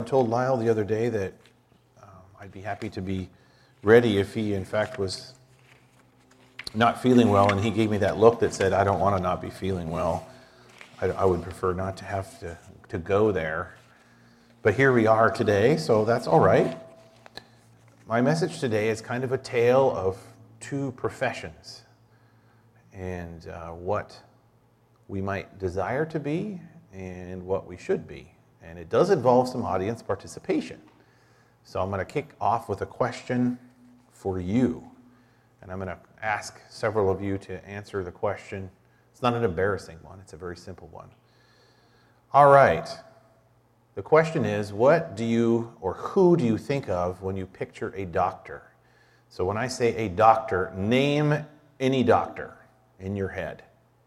I told Lyle the other day that I'd be happy to be ready if he, in fact, was not feeling well, and he gave me that look that said, I don't want to not be feeling well. I would prefer not to have to go there. But here we are today, so that's all right. My message today is kind of a tale of two professions and what we might desire to be and what we should be. And it does involve some audience participation. So I'm going to kick off with a question for you. And I'm going to ask several of you to answer the question. It's not an embarrassing one. It's a very simple one. All right. The question is, what do you or who do you think of when you picture a doctor? So when I say a doctor, name any doctor in your head.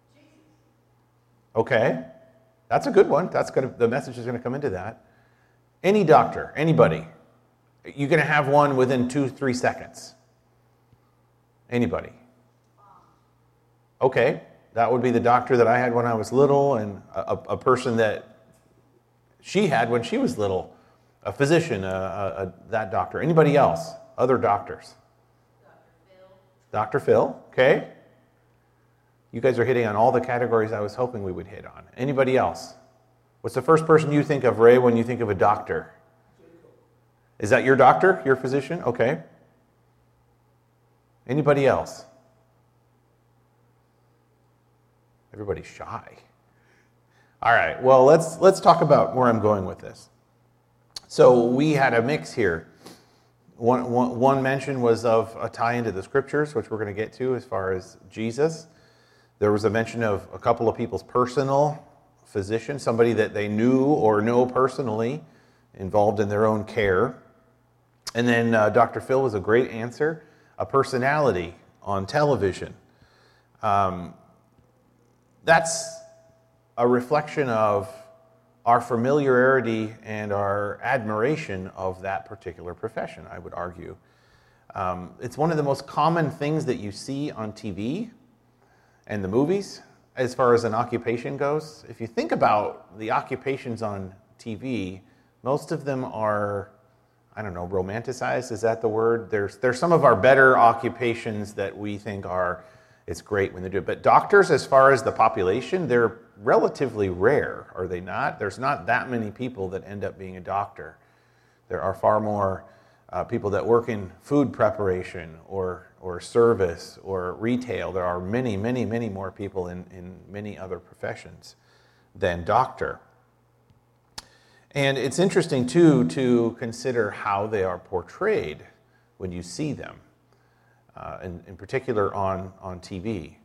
Okay. That's a good one. The message is going to come into that. Any doctor, anybody. You're going to have one within 2-3 seconds. Anybody. Okay. That would be the doctor that I had when I was little, and a person that she had when she was little. A physician, that doctor. Anybody else? Other doctors? Dr. Phil. Okay. You guys are hitting on all the categories I was hoping we would hit on. Anybody else? What's the first person you think of, Ray, when you think of a doctor? Is that your doctor, your physician? Okay. Anybody else? Everybody's shy. All right, well, let's talk about where I'm going with this. So we had a mix here. One mention was of a tie into the scriptures, which we're going to get to as far as Jesus. There was a mention of a couple of people's personal physician, somebody that they knew or know personally, involved in their own care. And then Dr. Phil was a great answer, a personality on television. That's a reflection of our familiarity and our admiration of that particular profession, I would argue. It's one of the most common things that you see on TV and the movies as far as an occupation goes. If you think about the occupations on TV, most of them are, I don't know, romanticized, is that the word? There's some of our better occupations that we think it's great when they do it. But doctors, as far as the population, they're relatively rare, are they not? There's not that many people that end up being a doctor. There are far more people that work in food preparation or service or retail. There are many, many, many more people in many other professions than doctor. And it's interesting, too, to consider how they are portrayed when you see them, in particular on TV.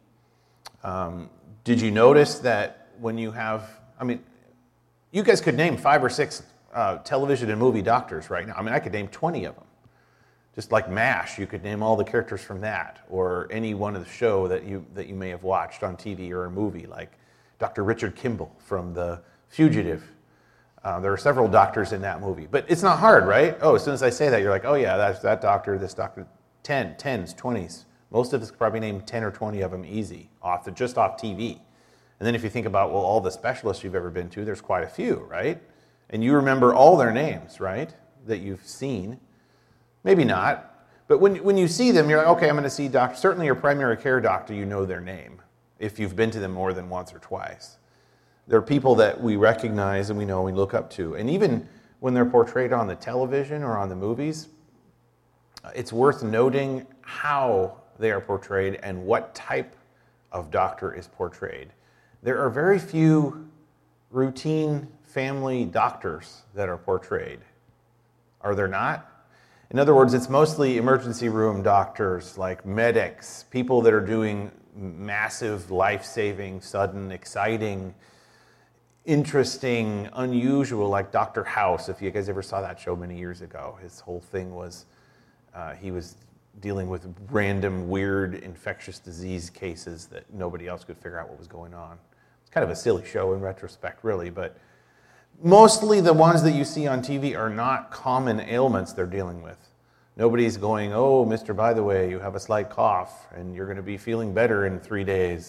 Did you notice that when you have, you guys could name 5 or 6 television and movie doctors right now. I could name 20 of them. Just like MASH, you could name all the characters from that, or any one of the show that you may have watched on TV or a movie, like Dr. Richard Kimball from The Fugitive. There are several doctors in that movie. But it's not hard, right? Oh, as soon as I say that, you're like, oh yeah, that's that doctor, this doctor. 10s, 20s. Most of us could probably name 10 or 20 of them easy, just off TV. And then if you think about, well, all the specialists you've ever been to, there's quite a few, right? And you remember all their names, right, that you've seen. Maybe not. But when you see them, you're like, okay, I'm going to see doctor. Certainly your primary care doctor, you know their name, if you've been to them more than once or twice. They're people that we recognize and we know and we look up to. And even when they're portrayed on the television or on the movies, it's worth noting how they are portrayed and what type of doctor is portrayed. There are very few routine family doctors that are portrayed. Are there not? In other words, it's mostly emergency room doctors, like medics, people that are doing massive, life-saving, sudden, exciting, interesting, unusual, like Dr. House, if you guys ever saw that show many years ago. His whole thing was he was dealing with random, weird, infectious disease cases that nobody else could figure out what was going on. It's kind of a silly show in retrospect, really, but mostly the ones that you see on TV are not common ailments they're dealing with. Nobody's going, oh, Mr. By the way, you have a slight cough, and you're going to be feeling better in 3 days.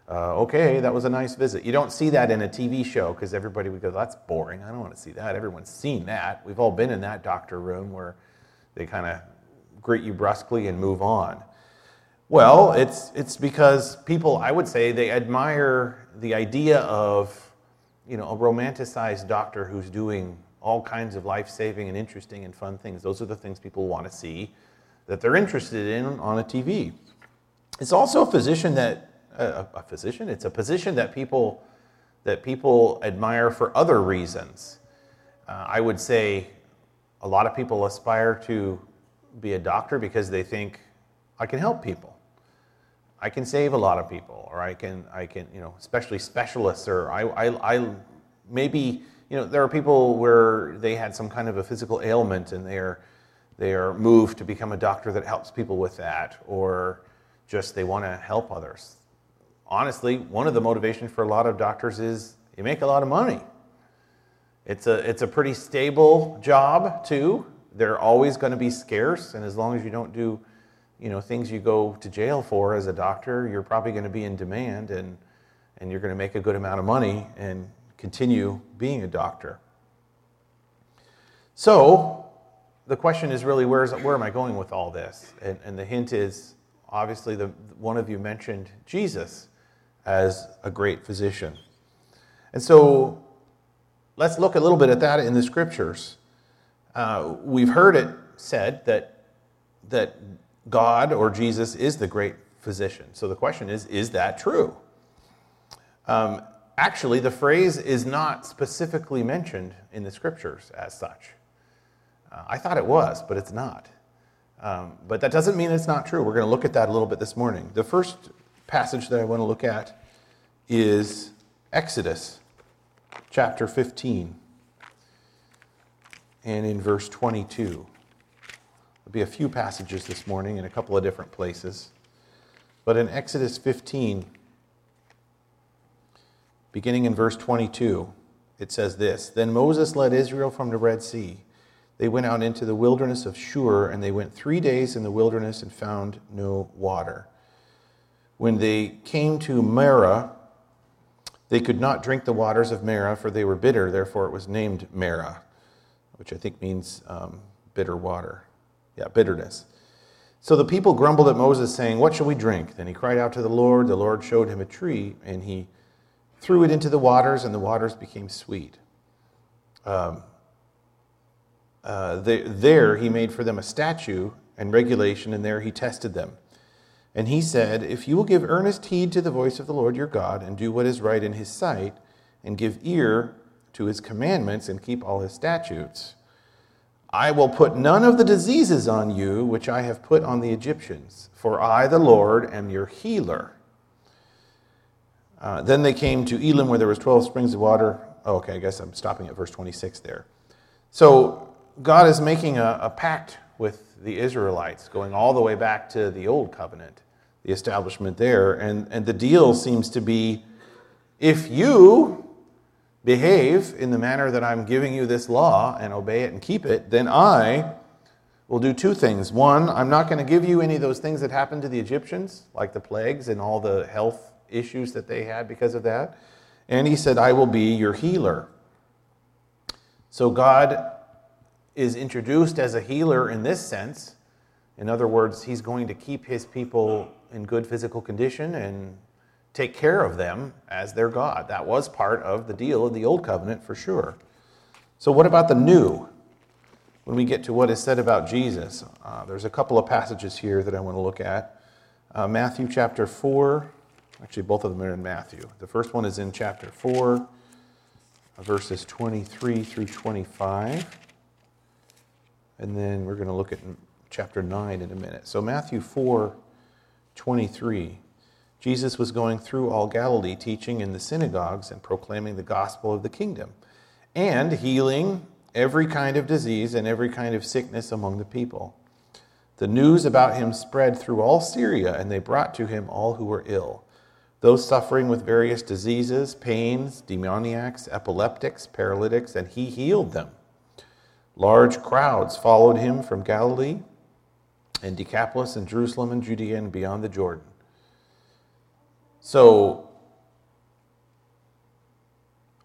Okay, that was a nice visit. You don't see that in a TV show because everybody would go, that's boring. I don't want to see that. Everyone's seen that. We've all been in that doctor room where they kind of greet you brusquely and move on. Well, it's because people, I would say, they admire the idea of, a romanticized doctor who's doing all kinds of life-saving and interesting and fun things. Those are the things people want to see, that they're interested in on a TV. It's also a physician that it's a position that people admire for other reasons. I would say a lot of people aspire to be a doctor because they think, I can help people. I can save a lot of people, or I can, especially specialists, or I maybe, there are people where they had some kind of a physical ailment and they are moved to become a doctor that helps people with that, or just they want to help others. Honestly, one of the motivations for a lot of doctors is you make a lot of money. It's a pretty stable job too. They're always going to be scarce, and as long as you don't do, things you go to jail for as a doctor, you're probably going to be in demand, and you're going to make a good amount of money and continue being a doctor. So the question is really, where am I going with all this? And the hint is, obviously, one of you mentioned Jesus as a great physician. And so let's look a little bit at that in the scriptures. We've heard it said that God or Jesus is the great physician. So the question is that true? Actually, the phrase is not specifically mentioned in the scriptures as such. I thought it was, but it's not. But that doesn't mean it's not true. We're going to look at that a little bit this morning. The first passage that I want to look at is Exodus chapter 15 and in verse 22. There'll be a few passages this morning in a couple of different places. But in Exodus 15, beginning in verse 22, it says this: Then Moses led Israel from the Red Sea. They went out into the wilderness of Shur, and they went 3 days in the wilderness and found no water. When they came to Marah, they could not drink the waters of Marah, for they were bitter. Therefore it was named Marah, which I think means bitter water. Yeah, bitterness. So the people grumbled at Moses, saying, What shall we drink? Then he cried out to the Lord. The Lord showed him a tree, and he threw it into the waters, and the waters became sweet. There he made for them a statute and regulation, and there he tested them. And he said, If you will give earnest heed to the voice of the Lord your God, and do what is right in his sight, and give ear to his commandments, and keep all his statutes, I will put none of the diseases on you which I have put on the Egyptians, for I, the Lord, am your healer. Then they came to Elim, where there was 12 springs of water. Okay, I guess I'm stopping at verse 26 there. So God is making a pact with the Israelites, going all the way back to the Old Covenant, the establishment there. And the deal seems to be, if you behave in the manner that I'm giving you this law and obey it and keep it, then I will do two things. One, I'm not going to give you any of those things that happened to the Egyptians, like the plagues and all the health issues that they had because of that. And he said, I will be your healer. So God is introduced as a healer in this sense. In other words, he's going to keep his people in good physical condition and take care of them as their God. That was part of the deal of the Old Covenant for sure. So what about the New? When we get to what is said about Jesus, there's a couple of passages here that I want to look at. Matthew chapter 4, actually both of them are in Matthew. The first one is in chapter 4, verses 23 through 25. And then we're going to look at chapter 9 in a minute. So Matthew 4:23. Jesus was going through all Galilee, teaching in the synagogues and proclaiming the gospel of the kingdom, and healing every kind of disease and every kind of sickness among the people. The news about him spread through all Syria, and they brought to him all who were ill, those suffering with various diseases, pains, demoniacs, epileptics, paralytics, and he healed them. Large crowds followed him from Galilee and Decapolis and Jerusalem and Judea and beyond the Jordan. So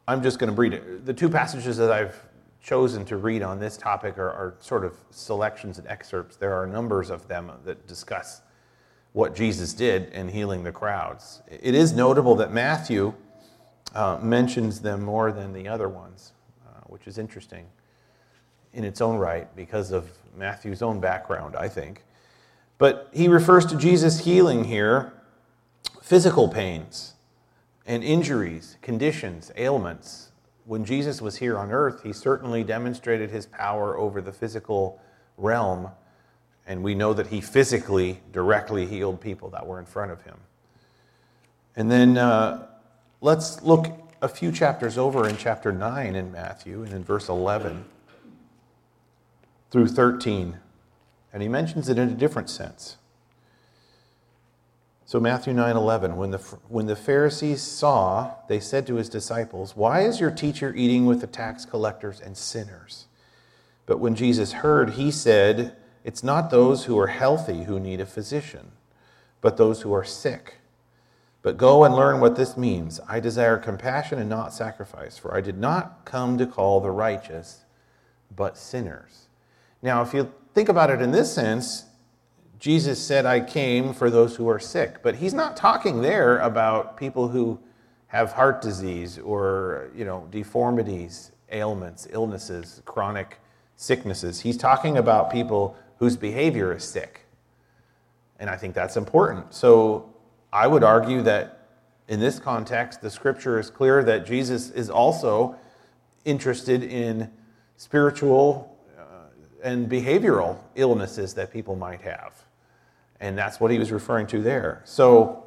I'm just going to read it. The two passages that I've chosen to read on this topic are sort of selections and excerpts. There are numbers of them that discuss what Jesus did in healing the crowds. It is notable that Matthew mentions them more than the other ones, which is interesting in its own right because of Matthew's own background, I think. But he refers to Jesus healing here physical pains and injuries, conditions, ailments. When Jesus was here on earth, he certainly demonstrated his power over the physical realm, and we know that he physically directly healed people that were in front of him. And then let's look a few chapters over in chapter 9 in Matthew, and in verse 11 through 13. And he mentions it in a different sense. So Matthew 9:11, when the Pharisees saw, they said to his disciples, "Why is your teacher eating with the tax collectors and sinners?" But when Jesus heard, he said, "It's not those who are healthy who need a physician, but those who are sick. But go and learn what this means. I desire compassion and not sacrifice, for I did not come to call the righteous, but sinners." Now, if you think about it in this sense, Jesus said, "I came for those who are sick." But he's not talking there about people who have heart disease or, deformities, ailments, illnesses, chronic sicknesses. He's talking about people whose behavior is sick. And I think that's important. So I would argue that in this context, the scripture is clear that Jesus is also interested in spiritual and behavioral illnesses that people might have. And that's what he was referring to there. So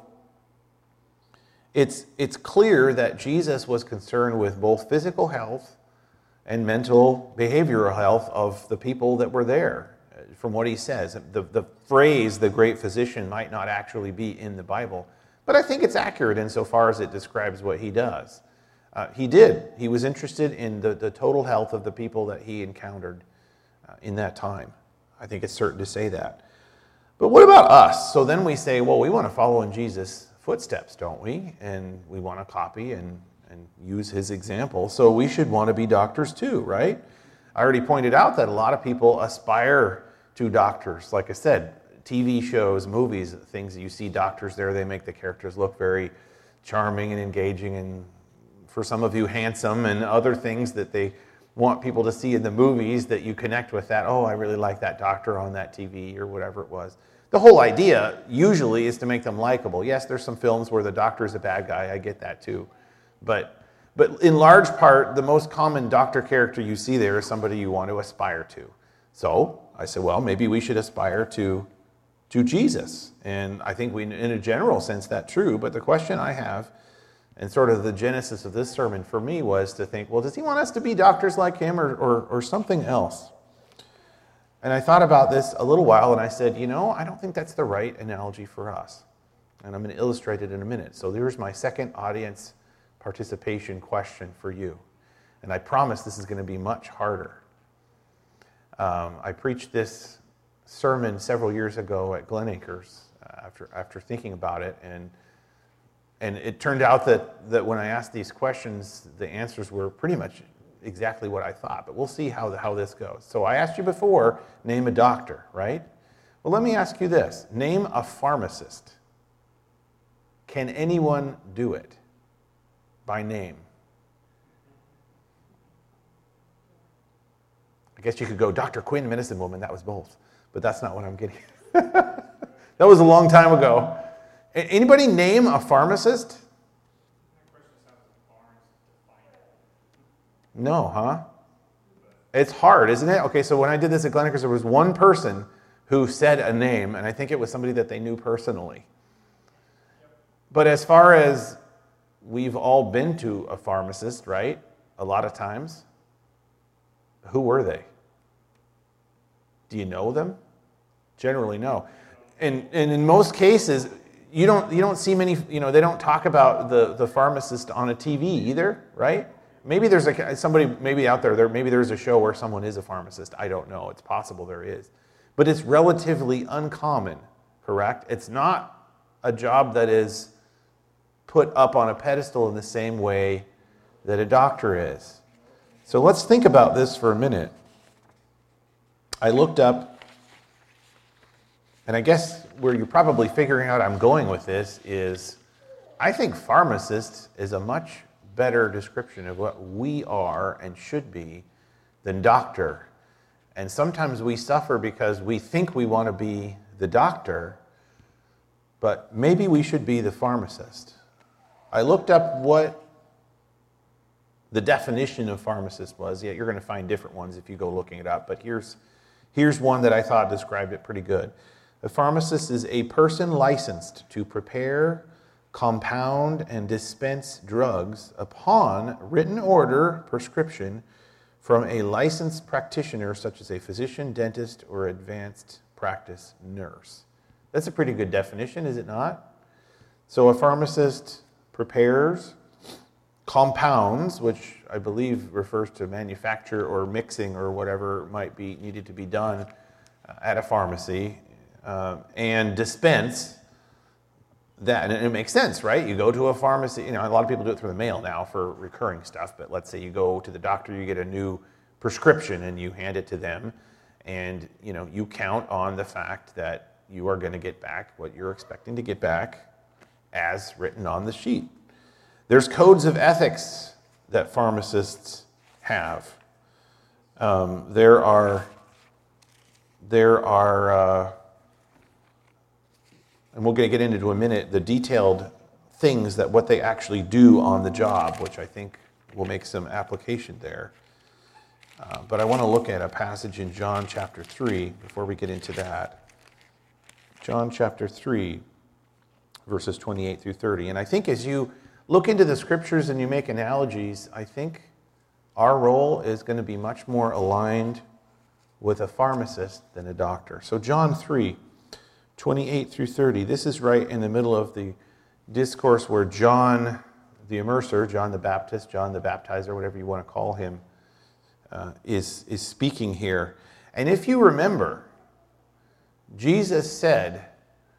it's clear that Jesus was concerned with both physical health and mental behavioral health of the people that were there. From what he says, the phrase, the great physician, might not actually be in the Bible, but I think it's accurate insofar as it describes what he does. He was interested in the total health of the people that he encountered in that time. I think it's certain to say that. But what about us? So then we say, well, we want to follow in Jesus' footsteps, don't we? And we want to copy and use his example. So we should want to be doctors too, right? I already pointed out that a lot of people aspire to doctors. Like I said, TV shows, movies, things that you see doctors there, they make the characters look very charming and engaging, and for some of you, handsome, and other things that they want people to see in the movies that you connect with that. Oh, I really like that doctor on that TV or whatever it was. The whole idea usually is to make them likable. Yes, there's some films where the doctor is a bad guy. I get that too. But in large part, the most common doctor character you see there is somebody you want to aspire to. So I said, well, maybe we should aspire to Jesus. And I think in a general sense, that's true. But the question I have, and sort of the genesis of this sermon for me, was to think, well, does he want us to be doctors like him or something else? And I thought about this a little while, and I said, I don't think that's the right analogy for us. And I'm going to illustrate it in a minute. So here's my second audience participation question for you. And I promise this is going to be much harder. I preached this sermon several years ago at Glen Acres after thinking about it, and it turned out that when I asked these questions, the answers were pretty much exactly what I thought. But we'll see how this goes. So I asked you before, name a doctor, right? Well, let me ask you this. Name a pharmacist. Can anyone do it by name? I guess you could go Dr. Quinn, medicine woman. That was both. But that's not what I'm getting. That was a long time ago. Anybody name a pharmacist? No, huh? It's hard, isn't it? Okay, so when I did this at Glen Acres, there was one person who said a name, and I think it was somebody that they knew personally. But as far as we've all been to a pharmacist, right? A lot of times. Who were they? Do you know them? Generally, no. And in most cases, you don't see many, they don't talk about the pharmacist on a TV either, right? Maybe there's somebody maybe out there, maybe there's a show where someone is a pharmacist. I don't know. It's possible there is. But it's relatively uncommon, correct? It's not a job that is put up on a pedestal in the same way that a doctor is. So let's think about this for a minute. I looked up, and I guess where you're probably figuring out I'm going with this is, I think pharmacist is a much better description of what we are and should be than doctor. And sometimes we suffer because we think we want to be the doctor, but maybe we should be the pharmacist. I looked up what the definition of pharmacist was. Yeah, you're going to find different ones if you go looking it up, but here's one that I thought described it pretty good. A pharmacist is a person licensed to prepare, compound, and dispense drugs upon written order, prescription, from a licensed practitioner such as a physician, dentist, or advanced practice nurse. That's a pretty good definition, is it not? So a pharmacist prepares, compounds, which I believe refers to manufacture or mixing or whatever might be needed to be done at a pharmacy, and dispense that. And it makes sense, right? You go to a pharmacy, a lot of people do it through the mail now for recurring stuff, but let's say you go to the doctor, you get a new prescription and you hand it to them, and you count on the fact that you are going to get back what you're expecting to get back as written on the sheet. There's codes of ethics that pharmacists have. There are, and we're going to get into in a minute, the detailed things that what they actually do on the job, which I think will make some application there. But I want to look at a passage in John chapter 3 before we get into that. John chapter 3, verses 28 through 30. And I think as you look into the scriptures and you make analogies, I think our role is going to be much more aligned with a pharmacist than a doctor. So John 3, 28 through 30. This is right in the middle of the discourse where John the Immerser, John the Baptist, John the Baptizer, whatever you want to call him, is speaking here. And if you remember, Jesus said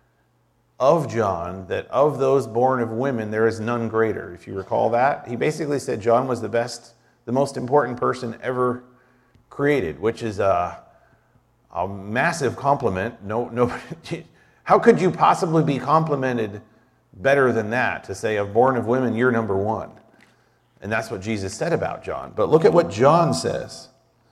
of John that of those born of women there is none greater. If you recall that, he basically said John was the most important person ever created, which is a massive compliment. Nobody, how could you possibly be complimented better than that, to say of born of women you're number one? And that's what Jesus said about John. But look at what John says.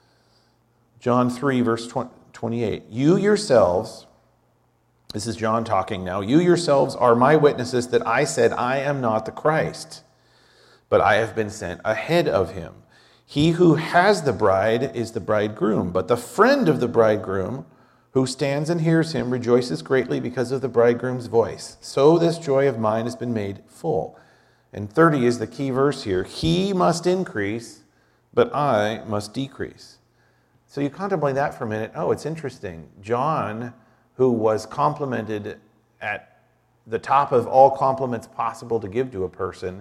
John 3, verse 28. You yourselves, this is John talking now, you yourselves are my witnesses that I said I am not the Christ, but I have been sent ahead of him. He who has the bride is the bridegroom, but the friend of the bridegroom who stands and hears him rejoices greatly because of the bridegroom's voice. So this joy of mine has been made full. And 30 is the key verse here. He must increase, but I must decrease. So you contemplate that for a minute. Oh, it's interesting. John, who was complimented at the top of all compliments possible to give to a person,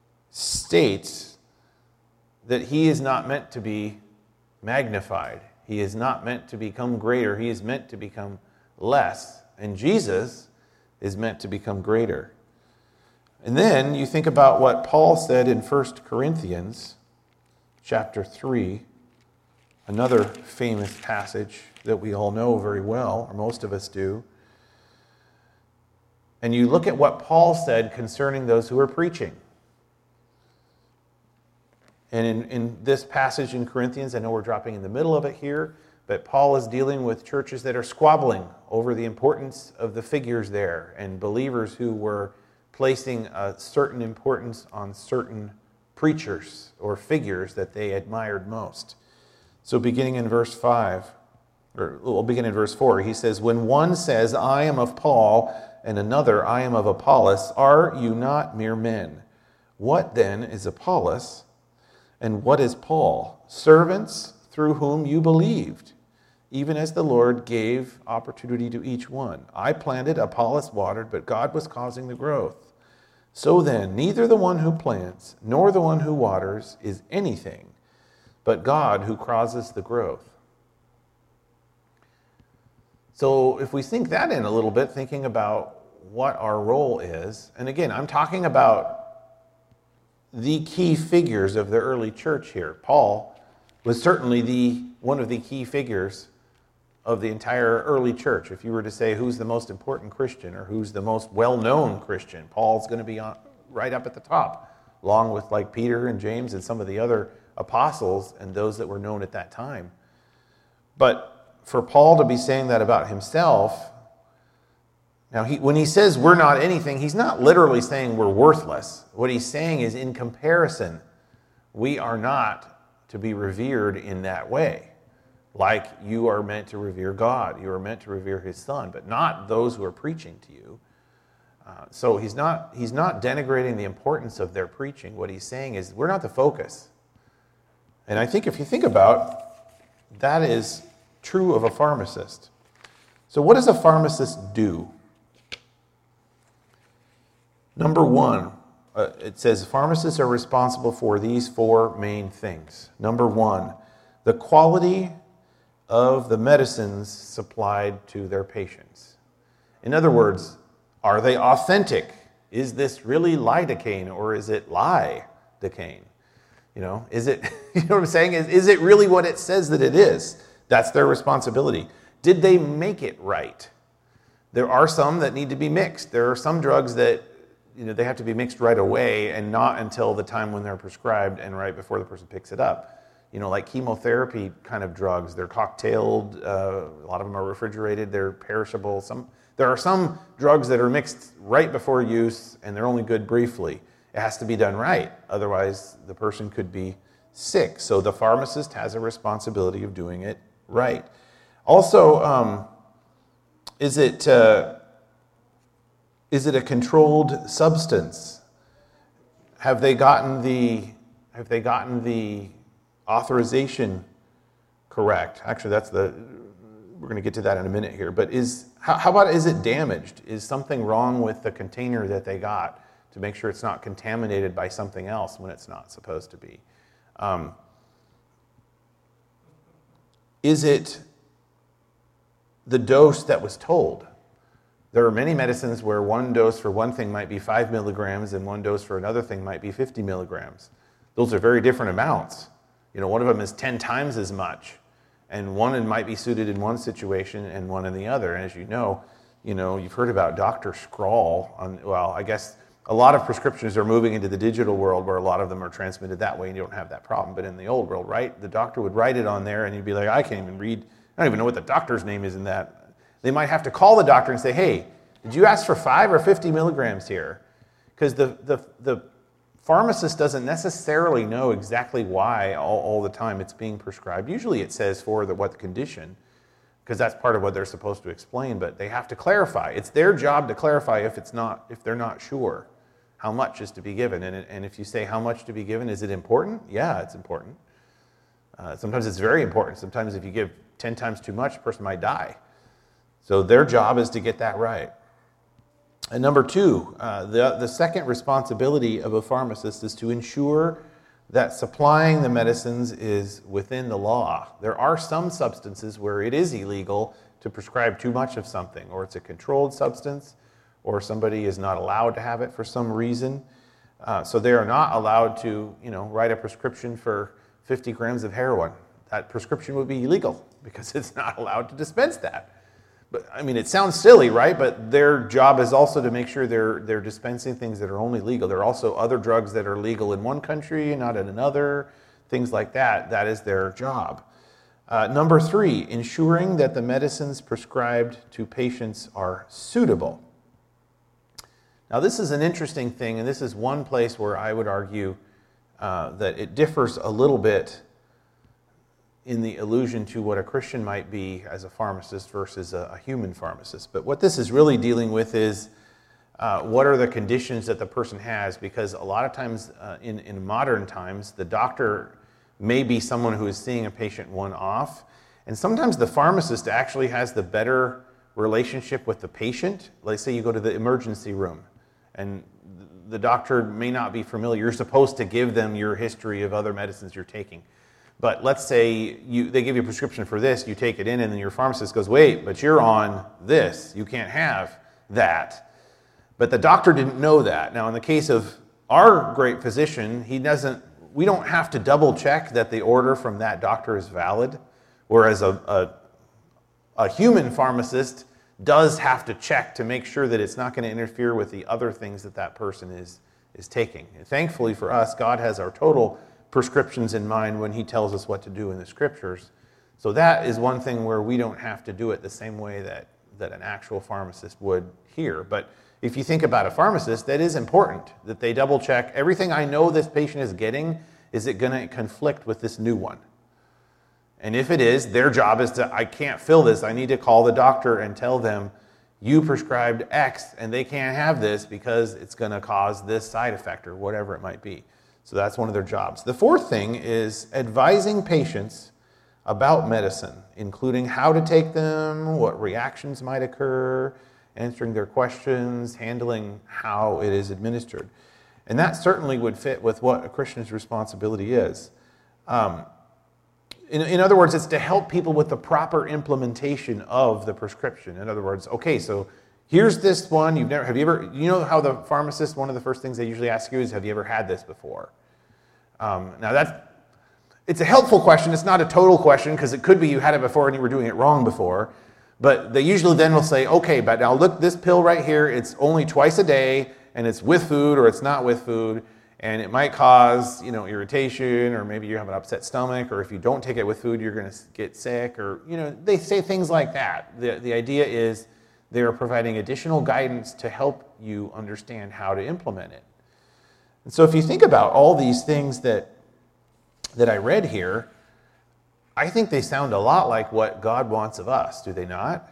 states that he is not meant to be magnified. He is not meant to become greater. He is meant to become less. And Jesus is meant to become greater. And then you think about what Paul said in 1 Corinthians chapter 3, another famous passage that we all know very well, or most of us do. And you look at what Paul said concerning those who are preaching. And in this passage in Corinthians, I know we're dropping in the middle of it here, but Paul is dealing with churches that are squabbling over the importance of the figures there, and believers who were placing a certain importance on certain preachers or figures that they admired most. So beginning in verse 5, or we'll begin in verse 4, he says, when one says, I am of Paul, and another, I am of Apollos, are you not mere men? What then is Apollos, and what is Paul? Servants through whom you believed, even as the Lord gave opportunity to each one. I planted, Apollos watered, but God was causing the growth. So then, neither the one who plants nor the one who waters is anything, but God who causes the growth. So if we sink that in a little bit, thinking about what our role is, and again, I'm talking about the key figures of the early church here. Paul was certainly one of the key figures of the entire early church. If you were to say who's the most important Christian or who's the most well-known Christian, Paul's going to be right up at the top, along with like Peter and James and some of the other apostles and those that were known at that time. But for Paul to be saying that about himself, now when he says we're not anything, he's not literally saying we're worthless. What he's saying is in comparison, we are not to be revered in that way. Like you are meant to revere God. You are meant to revere his Son, but not those who are preaching to you. So he's not denigrating the importance of their preaching. What he's saying is we're not the focus. And I think if you think about, that is true of a pharmacist. So what does a pharmacist do? Number one, it says pharmacists are responsible for these four main things. Number one, the quality of the medicines supplied to their patients. In other words, are they authentic? Is this really lidocaine or is it lidocaine? Is it, you know what I'm saying? Is it really what it says that it is? That's their responsibility. Did they make it right? There are some that need to be mixed. There are some drugs that, they have to be mixed right away and not until the time when they're prescribed and right before the person picks it up. Like chemotherapy kind of drugs, they're cocktailed, a lot of them are refrigerated, they're perishable. There are some drugs that are mixed right before use and they're only good briefly. It has to be done right, otherwise the person could be sick. So the pharmacist has a responsibility of doing it right. Also, is it a controlled substance? Have they gotten the authorization correct? Actually, we're going to get to that in a minute here. But how about, is it damaged? Is something wrong with the container that they got to make sure it's not contaminated by something else when it's not supposed to be? Is it the dose that was told? There are many medicines where one dose for one thing might be 5 milligrams and one dose for another thing might be 50 milligrams. Those are very different amounts. One of them is 10 times as much, and one might be suited in one situation and one in the other. And as you've heard about Dr. Scrawl. I guess a lot of prescriptions are moving into the digital world where a lot of them are transmitted that way and you don't have that problem. But in the old world, right, the doctor would write it on there and you'd be like, I can't even read. I don't even know what the doctor's name is in that. They might have to call the doctor and say, hey, did you ask for 5 or 50 milligrams here? Because the pharmacist doesn't necessarily know exactly why all the time it's being prescribed. Usually it says for what the condition, because that's part of what they're supposed to explain, but they have to clarify. It's their job to clarify if they're not sure how much is to be given. And if you say how much to be given, is it important? Yeah, it's important. Sometimes it's very important. Sometimes if you give 10 times too much, a person might die. So their job is to get that right. And number two, the second responsibility of a pharmacist is to ensure that supplying the medicines is within the law. There are some substances where it is illegal to prescribe too much of something, or it's a controlled substance, or somebody is not allowed to have it for some reason. So they are not allowed to, write a prescription for 50 grams of heroin. That prescription would be illegal because it's not allowed to dispense that. But it sounds silly, right? But their job is also to make sure they're dispensing things that are only legal. There are also other drugs that are legal in one country and not in another, things like that. That is their job. Number three, ensuring that the medicines prescribed to patients are suitable. Now, this is an interesting thing, and this is one place where I would argue that it differs a little bit in the allusion to what a Christian might be as a pharmacist versus a human pharmacist. But what this is really dealing with is what are the conditions that the person has, because a lot of times in modern times, the doctor may be someone who is seeing a patient one-off, and sometimes the pharmacist actually has the better relationship with the patient. Let's say you go to the emergency room, and the doctor may not be familiar. You're supposed to give them your history of other medicines you're taking. But let's say they give you a prescription for this, you take it in, and then your pharmacist goes, wait, but you're on this. You can't have that. But the doctor didn't know that. Now, in the case of our great physician, we don't have to double check that the order from that doctor is valid, whereas a human pharmacist does have to check to make sure that it's not going to interfere with the other things that that person is taking. And thankfully for us, God has our total prescriptions in mind when he tells us what to do in the scriptures. So that is one thing where we don't have to do it the same way that an actual pharmacist would here. But if you think about a pharmacist, that is important, that they double check everything I know this patient is getting, is it going to conflict with this new one? And if it is, their job is I can't fill this. I need to call the doctor and tell them, you prescribed X and they can't have this because it's going to cause this side effect or whatever it might be. So that's one of their jobs. The fourth thing is advising patients about medicine, including how to take them, what reactions might occur, answering their questions, handling how it is administered. And that certainly would fit with what a Christian's responsibility is. In other words, it's to help people with the proper implementation of the prescription. In other words, okay, so here's this one. You know how the pharmacist, one of the first things they usually ask you is, have you ever had this before? Now it's a helpful question. It's not a total question because it could be you had it before and you were doing it wrong before. But they usually then will say, okay, but now look, this pill right here, it's only twice a day and it's with food or it's not with food. And it might cause, irritation, or maybe you have an upset stomach, or if you don't take it with food, you're going to get sick, or, they say things like that. The idea is they are providing additional guidance to help you understand how to implement it. And so if you think about all these things that I read here, I think they sound a lot like what God wants of us, do they not?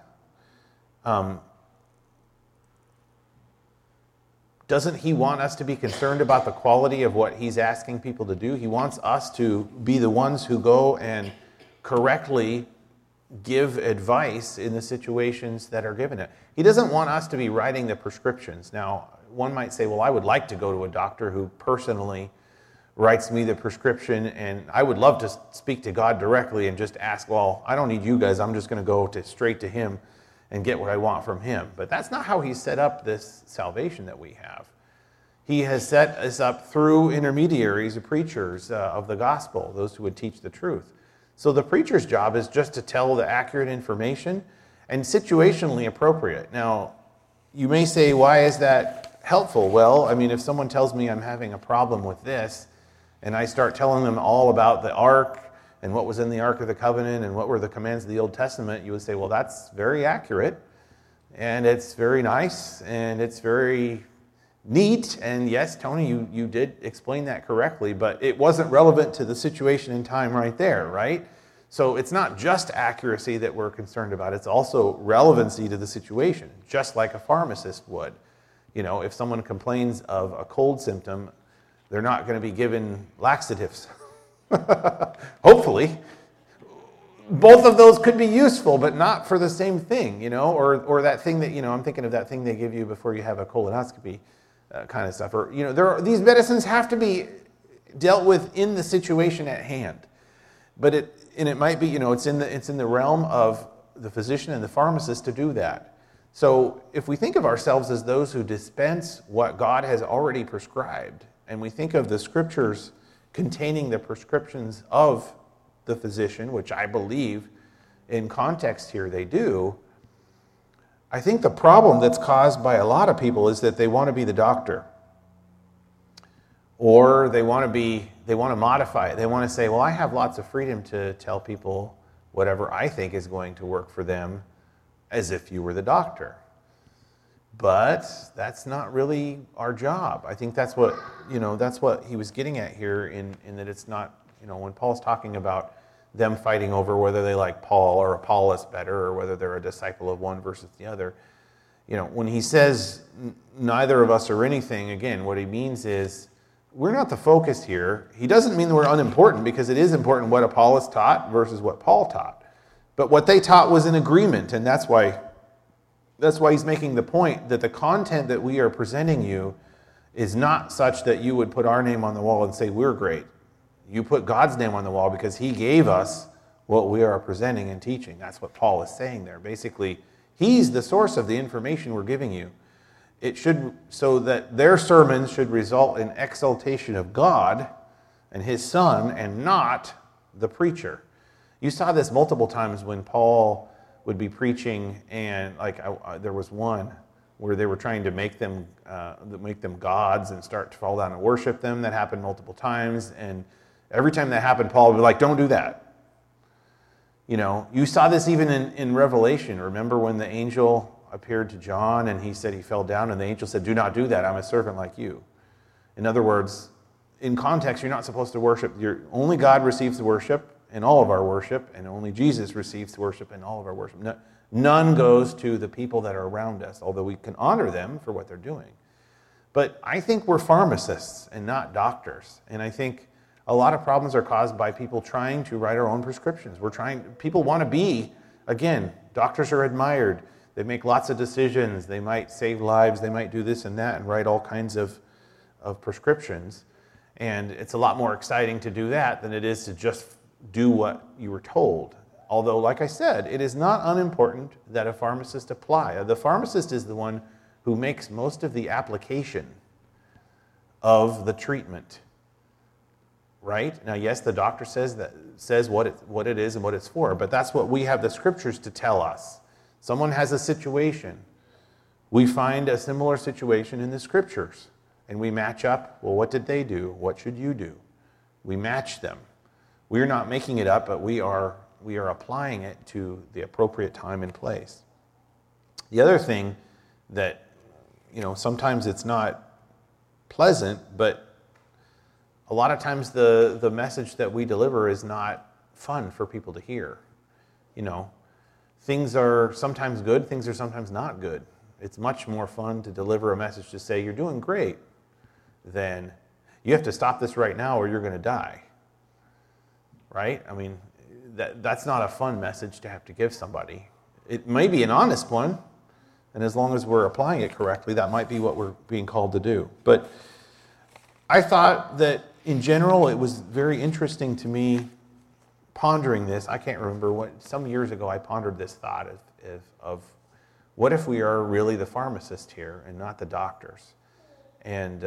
Doesn't he want us to be concerned about the quality of what he's asking people to do? He wants us to be the ones who go and correctly give advice in the situations that are given it. He doesn't want us to be writing the prescriptions. Now, one might say, well, I would like to go to a doctor who personally writes me the prescription, and I would love to speak to God directly and just ask, well, I don't need you guys. I'm just going to go straight to him and get what I want from him. But that's not how he set up this salvation that we have. He has set us up through intermediaries, preachers of the gospel, those who would teach the truth. So the preacher's job is just to tell the accurate information and situationally appropriate. Now, you may say, why is that helpful? Well, if someone tells me I'm having a problem with this, and I start telling them all about the ark, and what was in the Ark of the Covenant, and what were the commands of the Old Testament, you would say, well, that's very accurate, and it's very nice, and it's very neat, and yes, Tony, you did explain that correctly, but it wasn't relevant to the situation in time right there, right? So it's not just accuracy that we're concerned about, it's also relevancy to the situation, just like a pharmacist would. If someone complains of a cold symptom, they're not going to be given laxatives. Hopefully. Both of those could be useful, but not for the same thing, or that thing that, I'm thinking of that thing they give you before you have a colonoscopy kind of stuff. Or, these medicines have to be dealt with in the situation at hand. But it might be, it's in the realm of the physician and the pharmacist to do that. So if we think of ourselves as those who dispense what God has already prescribed, and we think of the scriptures containing the prescriptions of the physician, which I believe in context here they do, I think the problem that's caused by a lot of people is that they want to be the doctor. Or they want to modify it. They want to say, well, I have lots of freedom to tell people whatever I think is going to work for them, as if you were the doctor. But that's not really our job. I think that's what he was getting at here in that it's not, when Paul's talking about them fighting over whether they like Paul or Apollos better, or whether they're a disciple of one versus the other. When he says neither of us are anything, again, what he means is we're not the focus here. He doesn't mean that we're unimportant, because it is important what Apollos taught versus what Paul taught. But what they taught was in agreement, and that's why he's making the point that the content that we are presenting you is not such that you would put our name on the wall and say we're great. You put God's name on the wall because he gave us what we are presenting and teaching. That's what Paul is saying there. Basically, he's the source of the information we're giving you. It should, so that their sermons should result in exaltation of God and his Son and not the preacher. You saw this multiple times when Paul would be preaching, and there was one where they were trying to make them gods and start to fall down and worship them. That happened multiple times, and every time that happened, Paul would be like, don't do that. You saw this even in Revelation. Remember when the angel appeared to John and he said he fell down, and the angel said, do not do that, I'm a servant like you. In other words, in context, you're not supposed to worship. Only God receives the worship in all of our worship, and only Jesus receives the worship in all of our worship. None goes to the people that are around us, although we can honor them for what they're doing. But I think we're pharmacists and not doctors, and I think a lot of problems are caused by people trying to write our own prescriptions. People want to be, again, doctors are admired. They make lots of decisions. They might save lives. They might do this and that and write all kinds of prescriptions. And it's a lot more exciting to do that than it is to just do what you were told. Although, like I said, it is not unimportant that a pharmacist apply. The pharmacist is the one who makes most of the application of the treatment. Right? Now, yes, the doctor says what it is and what it's for, but that's what we have the scriptures to tell us. Someone has a situation. We find a similar situation in the scriptures, and we match up. Well, what did they do? What should you do? We match them. We're not making it up, but we are applying it to the appropriate time and place. The other thing that, sometimes it's not pleasant, but a lot of times the message that we deliver is not fun for people to hear. Things are sometimes good, things are sometimes not good. It's much more fun to deliver a message to say, you're doing great, than you have to stop this right now or you're going to die. Right? I mean, that's not a fun message to have to give somebody. It may be an honest one, and as long as we're applying it correctly, that might be what we're being called to do. But I thought that in general, it was very interesting to me pondering this. I can't remember some years ago I pondered this thought of what if we are really the pharmacist here and not the doctors? And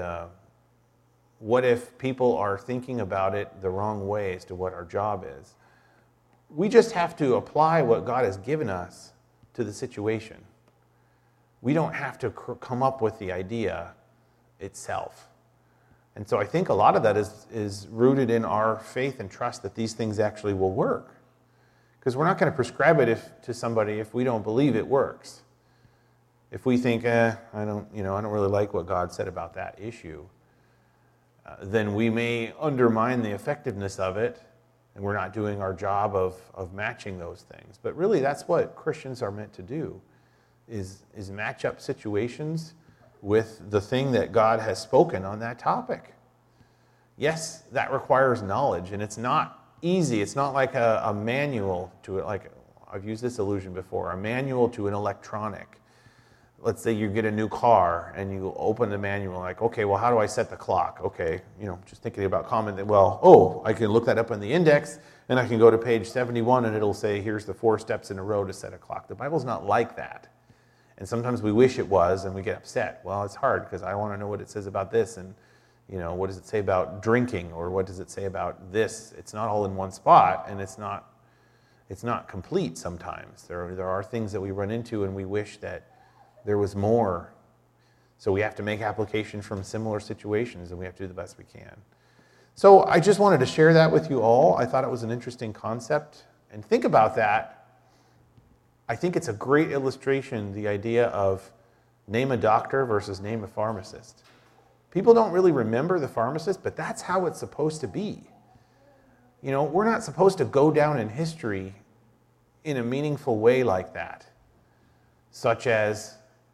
what if people are thinking about it the wrong way as to what our job is? We just have to apply what God has given us to the situation. We don't have to come up with the idea itself. And so I think a lot of that is rooted in our faith and trust that these things actually will work. Because we're not going to prescribe it to somebody if we don't believe it works. If we think, I don't really like what God said about that issue, then we may undermine the effectiveness of it, and we're not doing our job of matching those things. But really, that's what Christians are meant to do, is match up situations with the thing that God has spoken on that topic. Yes, that requires knowledge, and it's not easy. It's not like a manual to it. Like I've used this illusion before, a manual to an electronic. Let's say you get a new car and you open the manual, like, okay, well, how do I set the clock? Okay, just thinking about I can look that up in the index, and I can go to page 71, and it'll say, here's the 4 steps in a row to set a clock. The Bible's not like that. And sometimes we wish it was, and we get upset. Well, it's hard, because I want to know what it says about this, and, what does it say about drinking, or what does it say about this? It's not all in one spot, and it's not complete sometimes. There are things that we run into, and we wish that there was more. So we have to make application from similar situations, and we have to do the best we can. So I just wanted to share that with you all. I thought it was an interesting concept. And think about that. I think it's a great illustration, the idea of name a doctor versus name a pharmacist. People don't really remember the pharmacist, but that's how it's supposed to be. We're not supposed to go down in history in a meaningful way like that, such as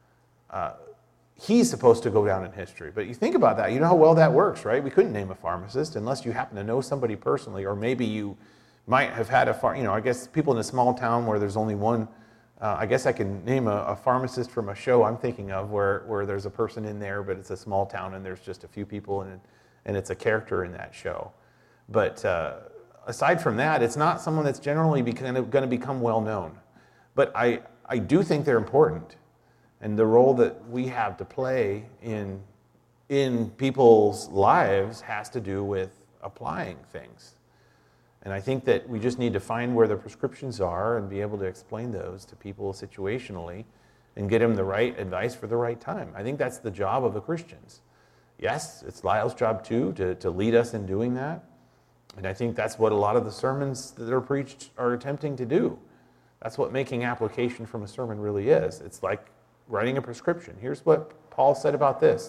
he's supposed to go down in history. But you think about that, you know how well that works, right? We couldn't name a pharmacist unless you happen to know somebody personally, or maybe you might have had I guess people in a small town where there's only one, I guess I can name a pharmacist from a show I'm thinking of where there's a person in there, but it's a small town and there's just a few people and it's a character in that show. But aside from that, it's not someone that's generally going to become well known. But I do think they're important. And the role that we have to play in people's lives has to do with applying things. And I think that we just need to find where the prescriptions are and be able to explain those to people situationally and get them the right advice for the right time. I think that's the job of the Christians. Yes, it's Lyle's job too to lead us in doing that. And I think that's what a lot of the sermons that are preached are attempting to do. That's what making application from a sermon really is. It's like writing a prescription. Here's what Paul said about this.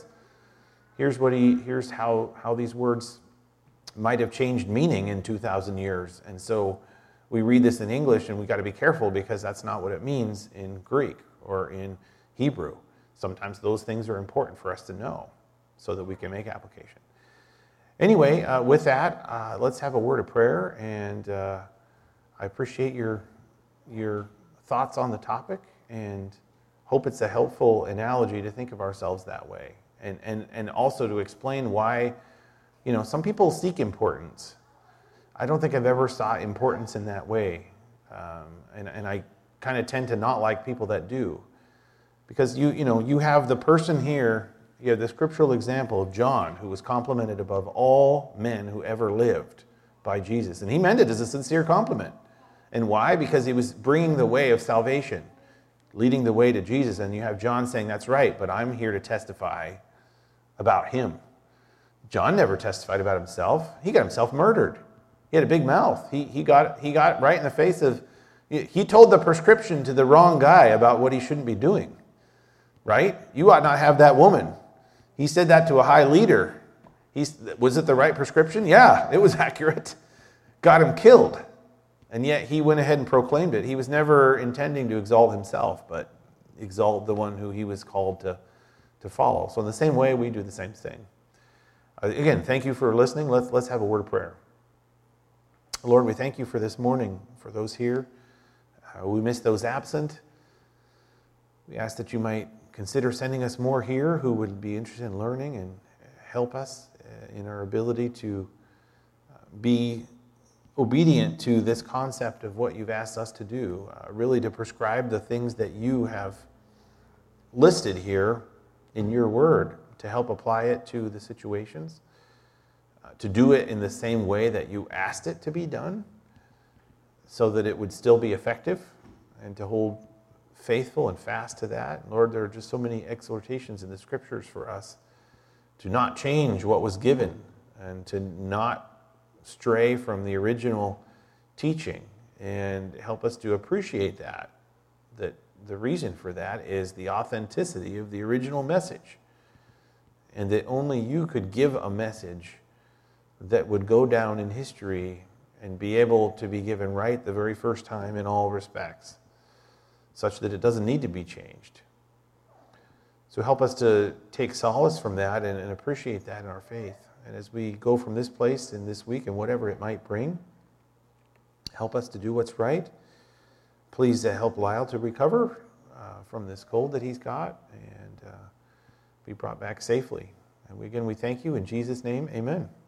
Here's how these words might have changed meaning in 2,000 years. And so we read this in English and we got to be careful because that's not what it means in Greek or in Hebrew. Sometimes those things are important for us to know so that we can make application. Anyway, with that, let's have a word of prayer, and I appreciate your thoughts on the topic and hope it's a helpful analogy to think of ourselves that way, and also to explain why, some people seek importance. I don't think I've ever sought importance in that way, and I kind of tend to not like people that do, because you have the person here. You have the scriptural example of John, who was complimented above all men who ever lived by Jesus. And he meant it as a sincere compliment. And why? Because he was bringing the way of salvation, leading the way to Jesus. And you have John saying, that's right, but I'm here to testify about him. John never testified about himself. He got himself murdered. He had a big mouth. He got right in the face of... He told the prescription to the wrong guy about what he shouldn't be doing. Right? You ought not have that woman. He said that to a high leader. Was it the right prescription? Yeah, it was accurate. Got him killed. And yet he went ahead and proclaimed it. He was never intending to exalt himself, but exalt the one who he was called to follow. So in the same way, we do the same thing. Again, thank you for listening. Let's have a word of prayer. Lord, we thank you for this morning, for those here. We miss those absent. We ask that you might consider sending us more here who would be interested in learning and help us in our ability to be obedient to this concept of what you've asked us to do, really to prescribe the things that you have listed here in your word, to help apply it to the situations, to do it in the same way that you asked it to be done, so that it would still be effective, and to hold faithful and fast to that. Lord, there are just so many exhortations in the scriptures for us to not change what was given and to not stray from the original teaching, and help us to appreciate that the reason for that is the authenticity of the original message, and that only you could give a message that would go down in history and be able to be given right the very first time in all respects, such that it doesn't need to be changed. So help us to take solace from that and appreciate that in our faith. And as we go from this place in this week and whatever it might bring, help us to do what's right. Please help Lyle to recover from this cold that he's got and be brought back safely. And again, we thank you in Jesus' name. Amen.